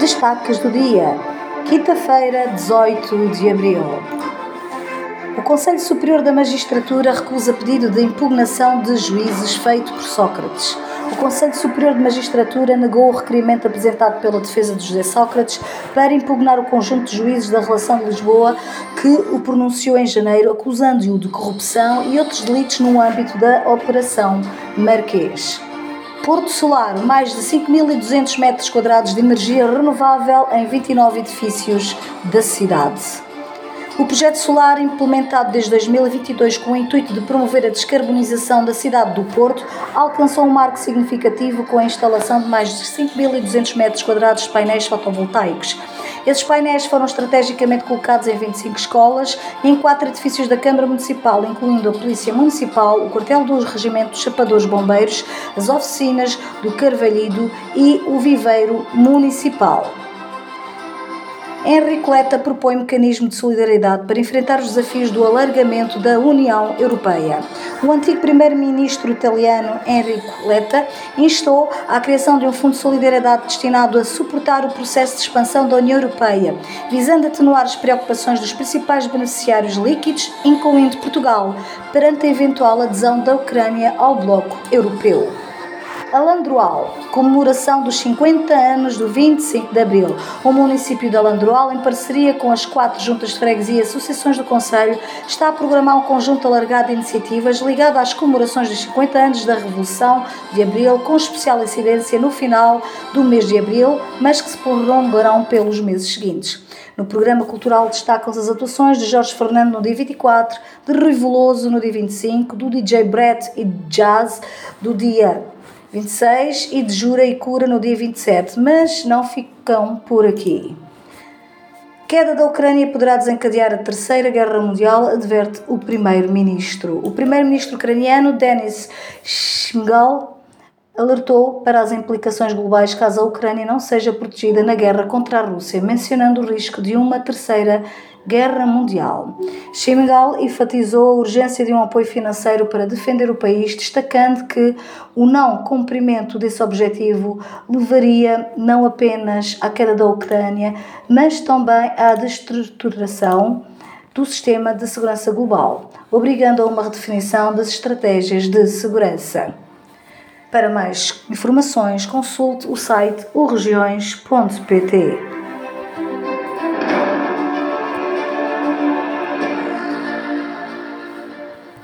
Destaques do dia, quinta-feira, 18 de abril. O Conselho Superior da Magistratura recusa pedido de impugnação de juízes feito por Sócrates. O Conselho Superior de Magistratura negou o requerimento apresentado pela defesa de José Sócrates para impugnar o conjunto de juízes da Relação de Lisboa que o pronunciou em janeiro, acusando-o de corrupção e outros delitos no âmbito da Operação Marquês. Porto Solar, mais de 5.200 metros quadrados de energia renovável em 29 edifícios da cidade. O projeto solar, implementado desde 2022 com o intuito de promover a descarbonização da cidade do Porto, alcançou um marco significativo com a instalação de mais de 5.200 metros quadrados de painéis fotovoltaicos. Esses painéis foram estrategicamente colocados em 25 escolas e em 4 edifícios da Câmara Municipal, incluindo a Polícia Municipal, o quartel do Regimento dos Chapadores Bombeiros, as oficinas do Carvalhido e o Viveiro Municipal. Enrico Letta propõe mecanismo de solidariedade para enfrentar os desafios do alargamento da União Europeia. O antigo primeiro-ministro italiano Enrico Letta instou à criação de um fundo de solidariedade destinado a suportar o processo de expansão da União Europeia, visando atenuar as preocupações dos principais beneficiários líquidos, incluindo Portugal, perante a eventual adesão da Ucrânia ao bloco europeu. Alandroal, comemoração dos 50 anos do 25 de Abril. O município de Alandroal, em parceria com as 4 juntas de freguesia e associações do concelho, está a programar um conjunto alargado de iniciativas ligado às comemorações dos 50 anos da Revolução de Abril, com especial incidência no final do mês de Abril, mas que se prolongarão pelos meses seguintes. No programa cultural destacam-se as atuações de Jorge Fernando no dia 24, de Rui Veloso no dia 25, do DJ Brett e Jazz do dia 26 e de Jura e Cura no dia 27, mas não ficam por aqui. Queda da Ucrânia poderá desencadear a Terceira Guerra Mundial, adverte o primeiro-ministro. O primeiro-ministro ucraniano, Denis Shmyhal, alertou para as implicações globais caso a Ucrânia não seja protegida na guerra contra a Rússia, mencionando o risco de uma Terceira Guerra Mundial. Shmyhal enfatizou a urgência de um apoio financeiro para defender o país, destacando que o não cumprimento desse objetivo levaria não apenas à queda da Ucrânia, mas também à destruturação do sistema de segurança global, obrigando a uma redefinição das estratégias de segurança. Para mais informações, consulte o site oregiões.pt.